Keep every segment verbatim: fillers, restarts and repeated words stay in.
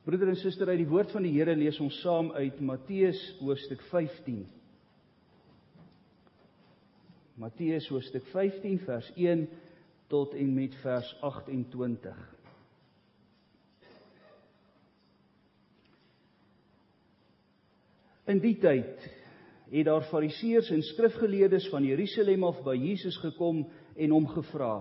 Broeder en suster, uit die woord van die Here lees ons saam uit Matteus hoofstuk vyftien. Matteus hoofstuk vyftien, vers een tot en met vers agt-en-twintig. In die tyd het daar Fariseërs en skrifgeleerdes van Jerusalem af by Jesus gekom en hom gevra: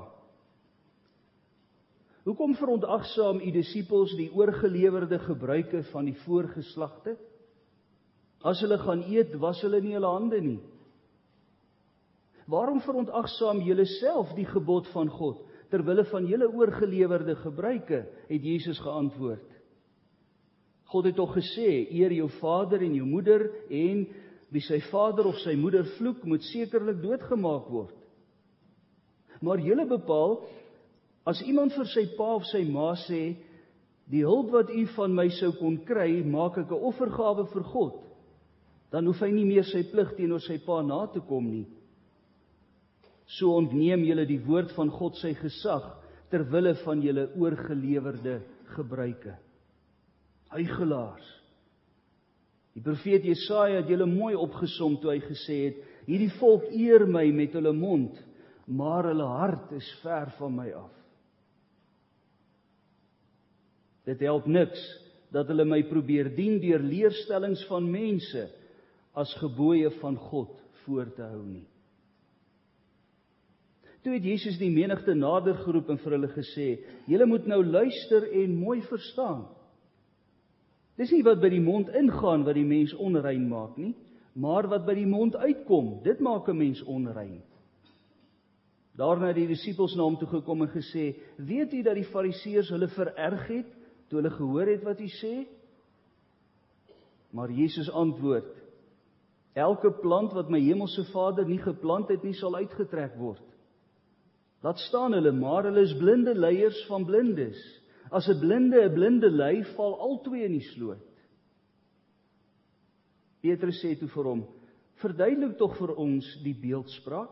Hoekom verontagsaam u disippels die oorgelewerde gebruike van die voorgeslagte? As hulle gaan eet, was hulle nie hulle hande nie. Waarom verontagsaam julle self die gebod van God, terwille van julle oorgelewerde gebruike, het Jesus geantwoord. God het tog gesê, eer jou vader en jou moeder, en wie sy vader of sy moeder vloek, moet sekerlik doodgemaak word. Maar julle bepaal, as iemand vir sy pa of sy ma sê, die hulp wat u van my sou kon kry, maak ek 'n offergawe vir God, dan hoef hy nie meer sy plig teenoor sy pa na te kom nie. So ontneem julle die woord van God sy gesag, terwille van julle oorgelewerde gebruike. Huigelaars. Die profeet Jesaja het julle mooi opgesom toe hy gesê het, hierdie volk eer my met hulle mond, maar hulle hart is ver van my af. Dit help niks dat hulle my probeer dien deur leerstellings van mense as gebooie van God voor te hou nie. Toe het Jesus die menigte nader geroep en vir hulle gesê, julle moet nou luister en mooi verstaan. Dis nie wat by die mond ingaan wat die mens onrein maak nie, maar wat by die mond uitkom, dit maak 'n mens onrein. Daarna het die disippels na hom toe gekom en gesê, weet u dat die Fariseërs hulle vererg het, toe hulle gehoor het wat hy sê? Maar Jesus antwoord, elke plant wat my hemelse Vader nie geplant het nie, sal uitgetrek word. Laat staan hulle, maar hulle is blinde leiers van blindes. As 'n blinde 'n blinde lei, val albei in die sloot. Petrus sê toe vir hom, verduidelik tog vir ons die beeldspraak.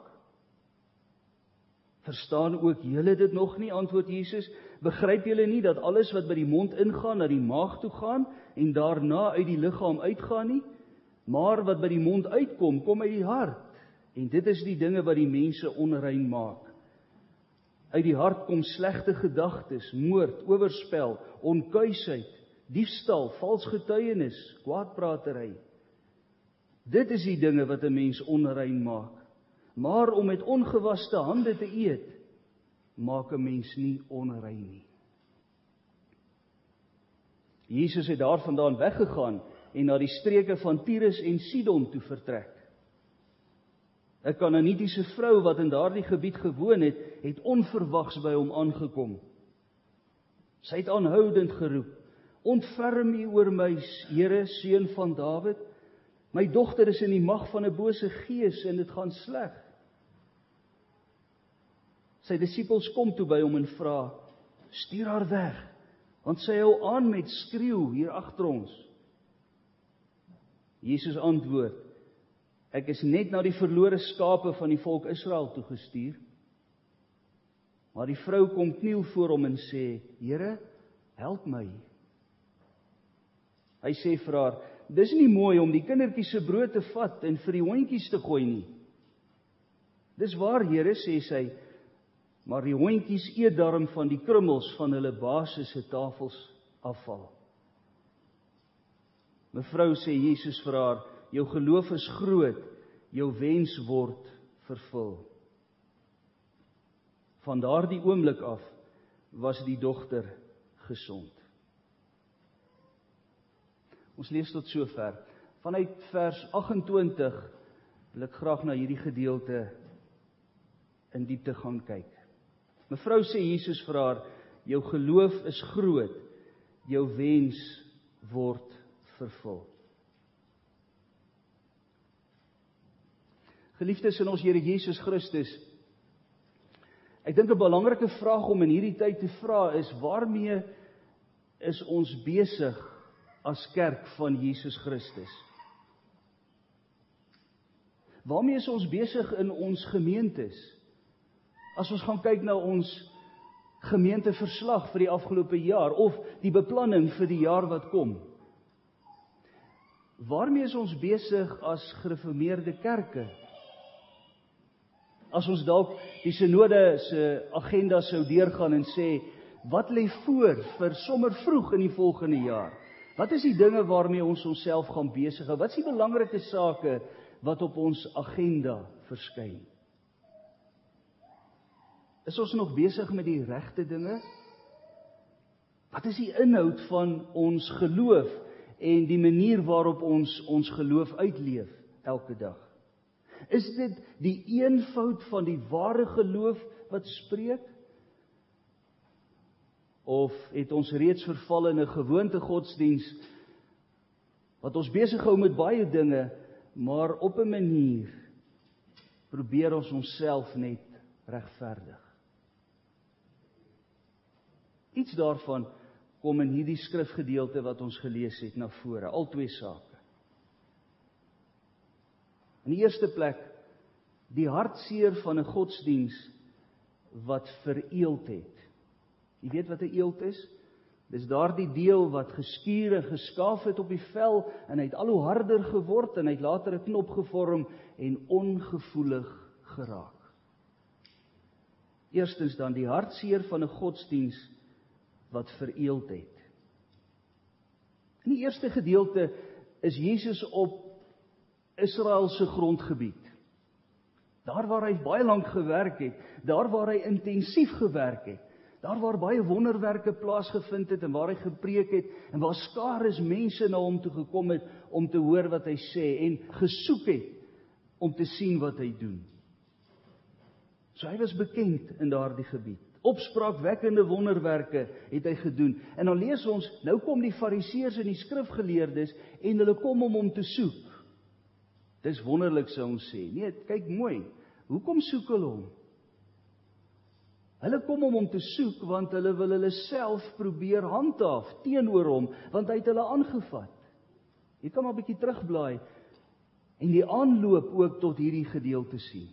Verstaan ook julle dit nog nie, antwoord Jesus, begryp julle nie dat alles wat by die mond ingaan, na die maag toe gaan, en daarna uit die liggaam uitgaan nie, maar wat by die mond uitkom, kom uit die hart, en dit is die dinge wat die mense onrein maak. Uit die hart kom slegte gedagtes, moord, oorspel, onkuisheid, diefstal, vals getuienis, kwaadpratery. Dit is die dinge wat 'n mens onrein maak. Maar om met ongewaste hande te eet, maak 'n mens nie onrein nie. Jesus het daarvandaan weggegaan en na die streke van Tyrus en Sidon toe vertrek. 'n Kanaanitiese vrou wat in daardie gebied gewoon het, het onverwags by hom aangekom. Sy het aanhoudend geroep, ontferm u oor my, Here, seun van Dawid. My dogter is in die mag van 'n bose gees en dit gaan sleg. Sy disippels kom toe by hom en vra, stuur haar weg, want sy hou aan met skreeu hier agter ons. Jesus antwoord, ek is net na die verlore skape van die volk Israel toegestuur. Maar die vrou kom kniel voor hom en sê, Here, help my. Hy sê vir haar, dis nie mooi om die kindertjies se brood te vat en vir die hondjies te gooi nie. Dis waar, Here, sê sy, maar die hondjies eet daarom van die krummels van hulle baas se tafels afval. Mevrou, sê Jesus vir haar, jou geloof is groot, jou wens word vervul. Van daardie oomblik af was die dogter gesond. Ons lees tot sover. Vanuit vers agt-en-twintig wil ek graag na hierdie gedeelte in diepte gaan kyk. Mevrou, sê Jesus vir haar, jou geloof is groot, jou wens word vervul. Geliefdes in ons Here Jesus Christus, ek dink 'n belangrike vraag om in hierdie tyd te vra is, waarmee is ons besig as kerk van Jesus Christus? Waarmee is ons besig in ons gemeentes? As ons gaan kyk na ons gemeenteverslag vir die afgelope jaar, of die beplanning vir die jaar wat kom. Waarmee is ons besig as gereformeerde kerke? As ons dalk die synode se agenda sou deurgaan en sê, wat lê voor vir sommer vroeg in die volgende jaar? Wat is die dinge waarmee ons onsself gaan besig hou? Wat is die belangrike sake wat op ons agenda verskyn? Is ons nog besig met die regte dinge? Wat is die inhoud van ons geloof en die manier waarop ons ons geloof uitleef elke dag? Is dit die eenvoud van die ware geloof wat spreek? Of het ons reeds verval in 'n gewoonte godsdiens wat ons besig hou met baie dinge, maar op 'n manier probeer ons onsself net regverdig? Iets daarvan kom in hierdie skrifgedeelte wat ons gelees het na vore, al twee sake. In die eerste plek, die hartseer van 'n godsdiens wat vereeld het. Jy weet wat 'n eeld is? Dis daardie deel wat geskuur en geskaaf het op die vel, en hy het al hoe harder geword, en hy het later 'n knop gevorm en ongevoelig geraak. Eerstens dan, die hartseer van 'n godsdiens wat vereeld het. In die eerste gedeelte is Jesus op Israel se grondgebied. Daar waar hy baie lank gewerk het, daar waar hy intensief gewerk het, daar waar baie wonderwerke plaasgevind het en waar hy gepreek het en waar skares mense na hom toe gekom het om te hoor wat hy sê en gesoek het om te sien wat hy doen. So hy was bekend in daardie gebied. Opspraakwekkende wonderwerke het hy gedoen. En dan lees ons, nou kom die fariseërs en die skrifgeleerdes en hulle kom om hom te soek. Dis wonderlik, sou ons sê. Nee, kyk mooi. Hoekom soek hulle hom? Hulle kom om hom te soek want hulle wil hulle self probeer handhaaf teenoor hom, want hy het hulle aangevat. Jy kan maar 'n bietjie terugblaai en die aanloop ook tot hierdie gedeelte sien.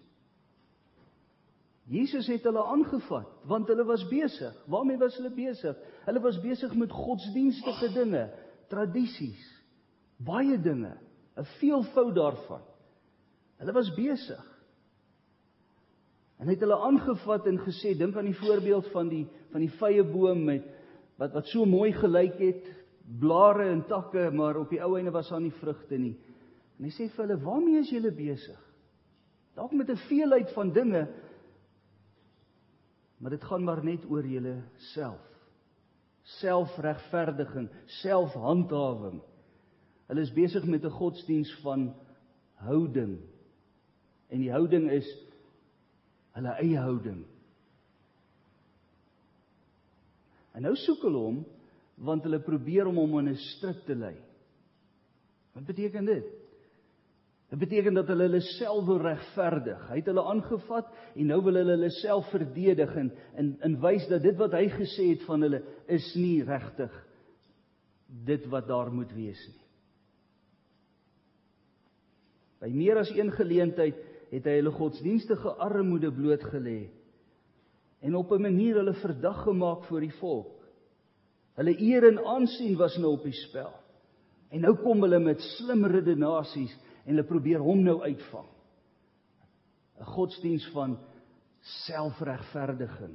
Jesus het hulle aangevat, want hulle was besig. Waarmee was hulle besig? Hulle was besig met godsdienstige dinge, tradisies, baie dinge, 'n veelvoud daarvan. Hulle was besig. En hy het hulle aangevat en gesê, dink aan die voorbeeld van die van die vyeboom met wat wat so mooi gelyk het, blare en takke, maar op die ou einde was daar nie vrugte nie. En hy sê vir hulle, waarmee is julle besig? Dalk met 'n veelheid van dinge, maar dit gaan maar net oor julle self. Selfregverdiging, selfhandhawing. Hulle is besig met 'n godsdiens van houding. En die houding is hulle eie houding. En nou soek hulle hom, want hulle probeer om hom in 'n strik te lei. Wat beteken dit? Dit beteken dat hulle hulle self wil regverdig. Hy het hulle aangevat en nou wil hulle hulle self verdedig en, en, en wys dat dit wat hy gesê het van hulle is nie regtig dit wat daar moet wees nie. By meer as een geleentheid het hy hulle godsdienstige armoede blootgelê en op 'n manier hulle verdag gemaak voor die volk. Hulle eer en aansien was nou op die spel. En nou kom hulle met slim redenasies en hulle probeer hom nou uitvang. 'n Godsdiens van selfregverdiging.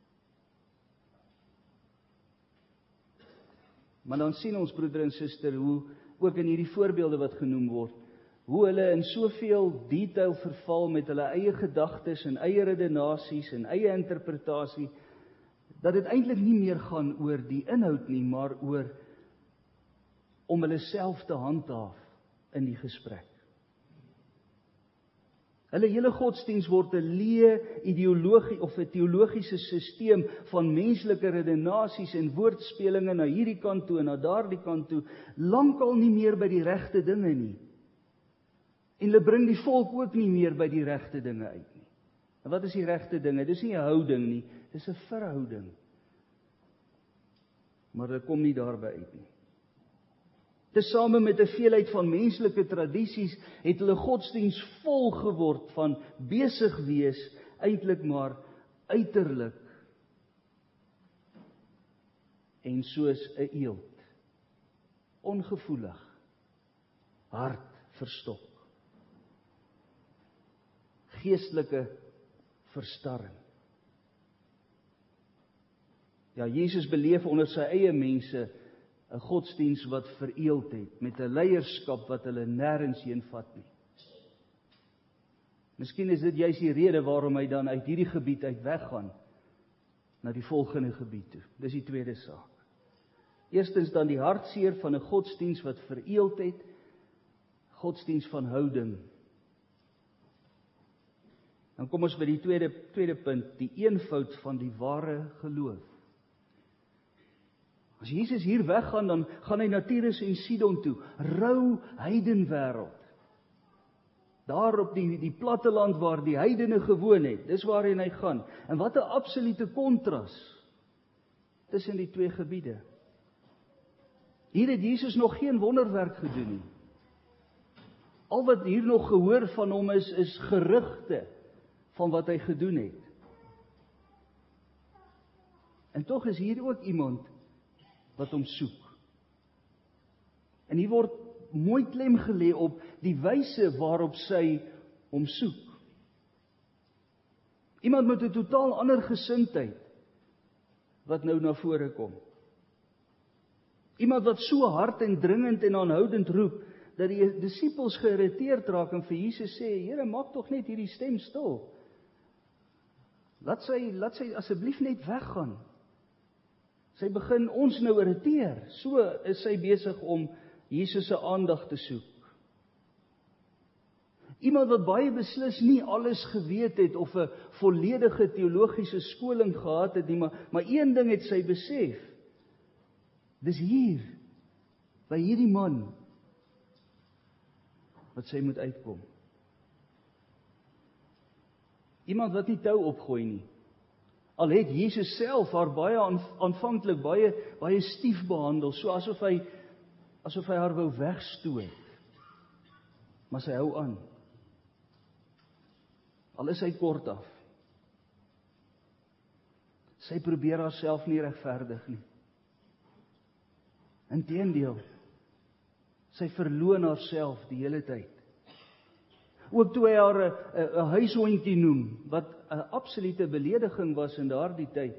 Maar dan sien ons, broeder en suster, hoe ook in hierdie voorbeelde wat genoem word, hoe hulle in soveel detail verval met hulle eie gedagtes en eie redenasies en eie interpretasie, dat dit eintlik nie meer gaan oor die inhoud nie, maar oor om hulle self te handhaaf in die gesprek. Hulle hele godsdiens word 'n leë ideologie of 'n teologiese sisteem van menslike redenasies en woordspelinge na hierdie kant toe en na daardie kant toe, lankal nie meer by die regte dinge nie. En hulle bring die volk ook nie meer by die regte dinge uit nie. En wat is die regte dinge? Dis nie 'n houding nie, dis 'n verhouding. Maar hulle kom nie daarby uit nie. Tesame met 'n veelheid van menslike tradisies het hulle godsdiens vol geword van besig wees, eintlik maar uiterlik en soos 'n eeld, ongevoelig, hart verstok, geestelike verstarring. Ja, Jesus beleef onder sy eie mense 'n godsdiens wat vereeld het, met 'n leierskap wat hulle nêrens heen vat nie. Miskien is dit juis die rede waarom hy dan uit hierdie gebied uit weggaan, na die volgende gebied toe. Dis die tweede saak. Eerstens dan die hartseer van 'n godsdiens wat vereeld het, godsdiens van houding. Dan kom ons by die tweede, tweede punt, die eenvoud van die ware geloof. As Jesus hier weggaan, dan gaan hy na Tyrus en Sidon toe, rou heidenwêreld. Daar op die, die platteland waar die heidene gewoon het, dis waarheen hy gaan. En wat 'n absolute kontras tussen die twee gebiede. Hier het Jesus nog geen wonderwerk gedoen nie. Al wat hier nog gehoor van hom is, is gerugte van wat hy gedoen het. En tog is hier ook iemand wat hom soek. En hier word mooi klem gelê op die wyse waarop sy hom soek. Iemand met 'n totaal ander gesindheid wat nou na vore kom. Iemand wat so hard en dringend en aanhoudend roep dat die disippels geïrriteerd raak en vir Jesus sê, Here, maak tog net hierdie stem stil. Laat sy, laat sy asseblief net weggaan. Sy begin ons nou irriteer. So is sy besig om Jesus se aandag te soek. Iemand wat baie beslis nie alles geweet het of 'n volledige teologiese skoling gehad het nie, maar, maar een ding het sy besef. Dis hier, by hierdie man, wat sy moet uitkom. Iemand wat nie tou opgooi nie. Al het Jesus self haar baie aanvanklik baie baie stief behandel, so asof hy asof hy haar wou wegstoot. Maar sy hou aan. Al is hy kort af. Sy probeer haarself nie regverdig nie. Inteendeel, sy verloon haarself die hele tyd. Ook toe hy haar 'n 'n huishondjie noem, wat 'n absolute belediging was in daardie tyd,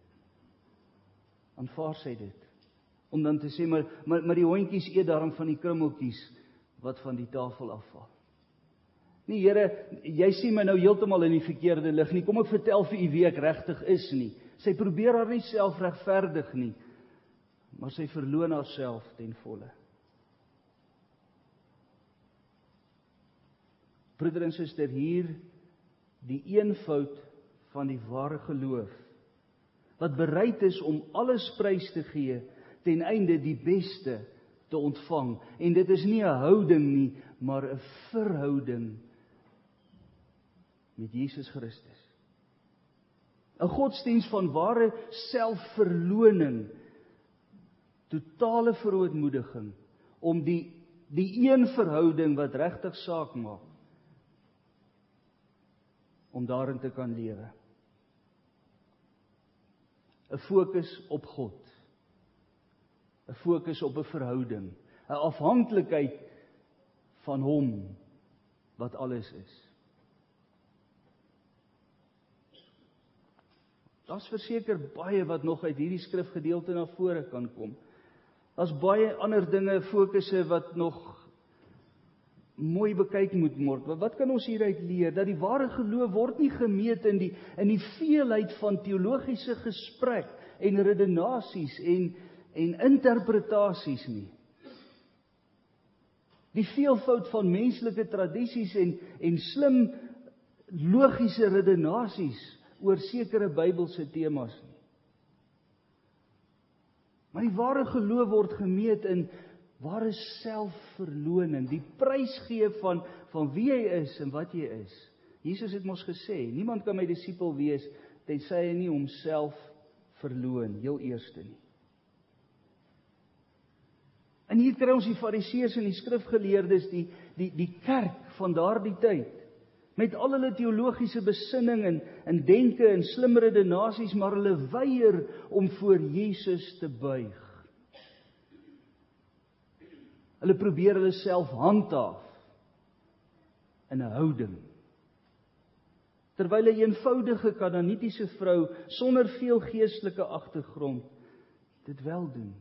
aanvaar sy dit. Om dan te sê, maar, maar, maar die hondjies eet daarom van die krummeltjies wat van die tafel afval. Nee, Here, jy sien my nou heeltemal in die verkeerde lig nie, kom ek vertel vir u wie ek regtig is nie. Sy probeer haar nie self regverdig nie, maar sy verloon haarself ten volle. Broeder en suster, hier die eenvoud van die ware geloof, wat bereid is om alles prys te gee, ten einde die beste te ontvang. En dit is nie 'n houding nie, maar 'n verhouding met Jesus Christus. 'n Godsdiens van ware selfverloning, totale verootmoediging, om die, die een verhouding wat regtig saak maak, om daarin te kan lewe. 'n Fokus op God. 'n Fokus op 'n verhouding. 'n Afhanklikheid van hom wat alles is. Daar's verseker baie wat nog uit hierdie skrifgedeelte na vore kan kom. Daar's baie ander dinge, fokusse wat nog mooi bekyk moet word. Wat kan ons hieruit leer? Dat die ware geloof word nie gemeet in die in die veelheid van teologiese gesprek en redenasies en en interpretasies nie. Die veelvoud van menslike tradisies en en slim logiese redenasies oor sekere Bybelse temas nie. Maar die ware geloof word gemeet in ware selfverloning, die prysgee van, van wie hy is en wat jy is. Jesus het mos gesê, niemand kan my disipel wees, tensy hy nie homself verloon, heel eerste nie. En hier kry ons die fariseërs en die skrifgeleerdes, die, die, die kerk van daardie tyd, met al hulle teologiese besinning en, en denke en slim redenasies, maar hulle weier om voor Jesus te buig. Hulle probeer hulle self handhaaf in 'n houding. Terwyl 'n eenvoudige Kanaanitiese vrou sonder veel geestelike agtergrond dit wel doen.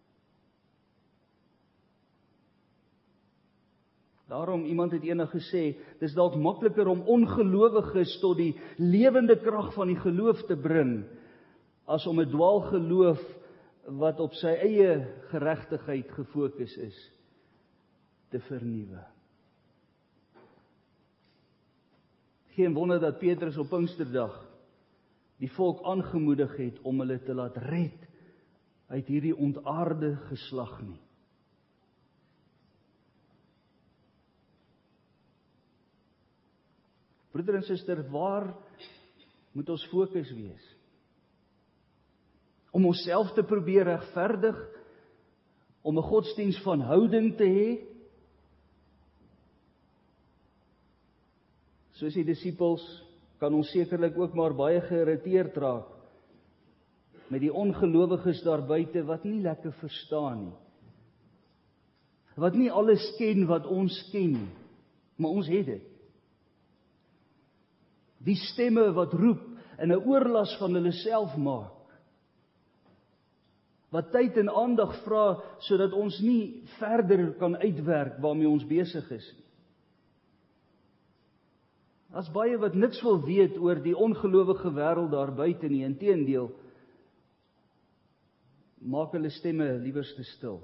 Daarom, iemand het eendag gesê, dis dalk makliker om ongelowiges tot die lewende krag van die geloof te bring, as om 'n dwaalgeloof wat op sy eie geregtigheid gefokus is, te vernuwe. Geen wonder dat Petrus op Pinksterdag die volk aangemoedig het om hulle te laat red uit hierdie ontaarde geslag nie. Broeder en suster, waar moet ons fokus wees? Om onsself te probeer regverdig, om 'n godsdiens van houding te hê? Soos die disippels kan ons sekerlik ook maar baie geïrriteerd raak met die ongelowiges daar buite wat nie lekker verstaan nie. Wat nie alles ken wat ons ken nie, maar ons het dit. Die stemme wat roep en 'n oorlas van hulle self maak. Wat tyd en aandag vra sodat ons nie verder kan uitwerk waarmee ons besig is nie. As baie wat niks wil weet oor die ongelowige wêreld daar buite nie, inteendeel, maak hulle stemme liewerste stil.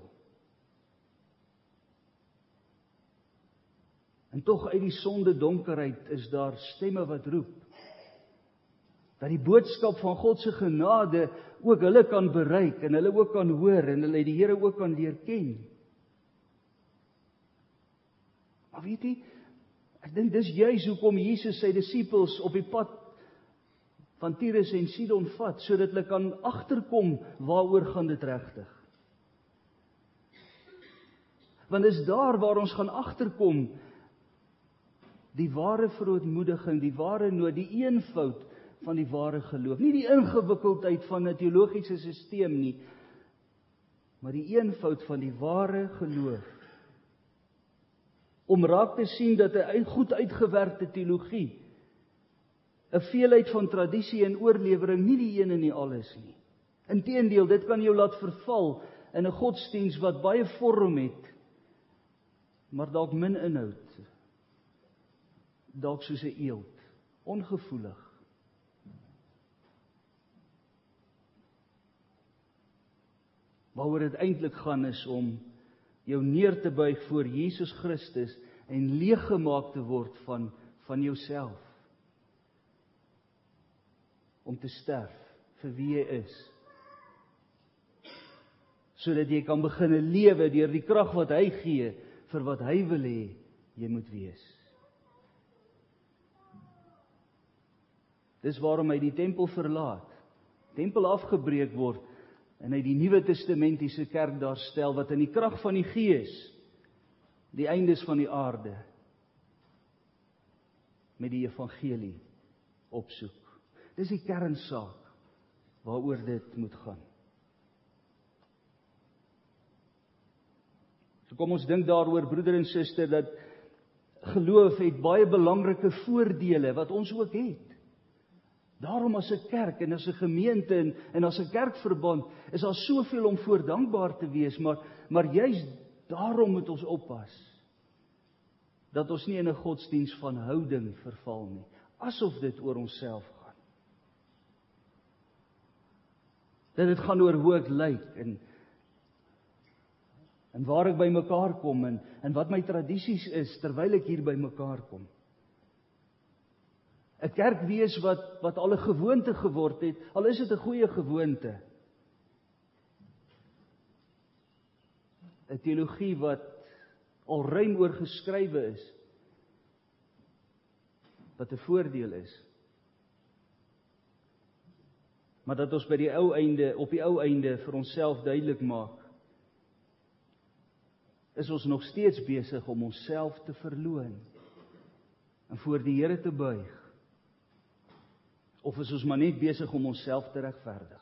En tog uit die sonde donkerheid is daar stemme wat roep, dat die boodskap van God se genade ook hulle kan bereik, en hulle ook kan hoor, en hulle die Here ook kan leer ken. Maar weet jy, ek dink dis juis hoekom Jesus sy disippels op die pad van Tyrus en Sidon vat, sodat hulle kan agterkom waaroor gaan dit regtig. Want dis daar waar ons gaan agterkom die ware verootmoediging, die ware nood, die eenvoud van die ware geloof. Nie die ingewikkeldheid van 'n teologiese stelsel nie, maar die eenvoud van die ware geloof. Om raak te sien dat 'n goed uitgewerkte teologie, 'n veelheid van tradisie en oorlewering nie die een en die alles nie. Inteendeel, dit kan jou laat verval in 'n godsdiens wat baie vorm het, maar dalk min inhoud. Dalk soos 'n eeld, ongevoelig. Waaroor dit eintlik gaan is om jou neer te buig voor Jesus Christus en leeggemaak te word van, van jouself. Om te sterf vir wie jy is. Sodat jy kan begin lewe deur die krag wat hy gee vir wat hy wil hê jy moet wees. Dis waarom hy die tempel verlaat, tempel afgebreek word, en hy die Nuwe Testamentiese kerk daar stel, wat in die krag van die Gees, die eindes van die aarde, met die evangelie opsoek. Dis die kernsaak, waaroor dit moet gaan. So kom ons dink daaroor, broeder en suster, dat geloof het baie belangrike voordele, wat ons ook het. Daarom as 'n kerk en as 'n gemeente en, en as 'n kerkverband is daar soveel om voor dankbaar te wees, maar, maar juist daarom moet ons oppas, dat ons nie in 'n godsdiens van houding verval nie, asof dit oor onsself gaan. Dat dit gaan oor hoe ek lyk, en, en waar ek by mekaar kom, en, en wat my tradisies is, terwyl ek hier by mekaar kom. 'n kerk wees wat, wat al 'n gewoonte geword het, al is dit 'n goeie gewoonte. 'n teologie wat al ruim oor geskrywe is, wat 'n voordeel is. Maar dat ons by die ou einde, op die ou einde vir onsself duidelik maak, is ons nog steeds besig om onsself te verloon. en voor die Here te buig? Of is ons maar net besig om onsself te regverdig?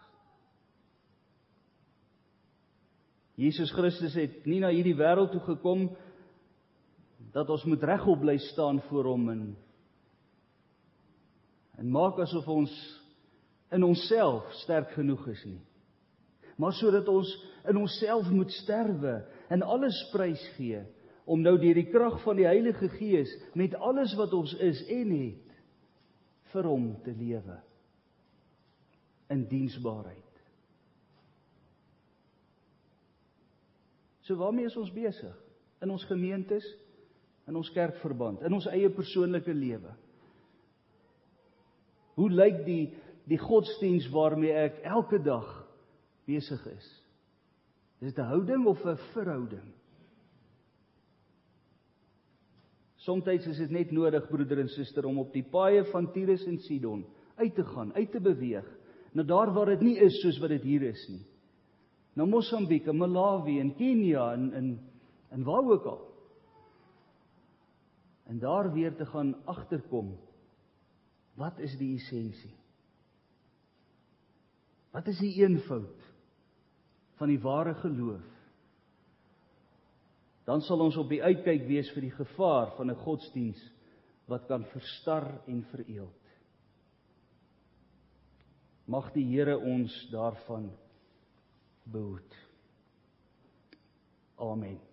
Jesus Christus het nie na hierdie wêreld toe gekom dat ons moet regop bly staan voor hom en, en maak asof ons in onsself sterk genoeg is nie. Maar sodat ons in onsself moet sterwe en alles prys gee, om nou deur die krag van die Heilige Gees met alles wat ons is en het, vir hom te lewe in diensbaarheid. So waarmee is ons besig? In ons gemeentes, in ons kerkverband, in ons eie persoonlike lewe. Hoe lyk die, die godsdiens waarmee ek elke dag besig is? Is dit 'n houding of 'n verhouding? Somstyds is dit net nodig, broeder en suster, om op die paaie van Tyrus en Sidon uit te gaan, uit te beweeg, na daar waar dit nie is soos wat dit hier is nie. Na Mosambiek, in Malawi, in Kenia, en, en, en waar ook al. En daar weer te gaan agterkom, wat is die essensie? Wat is die eenvoud van die ware geloof? Dan sal ons op die uitkyk wees vir die gevaar van 'n godsdiens wat kan verstar en vereeld. Mag die Here ons daarvan behoed. Amen.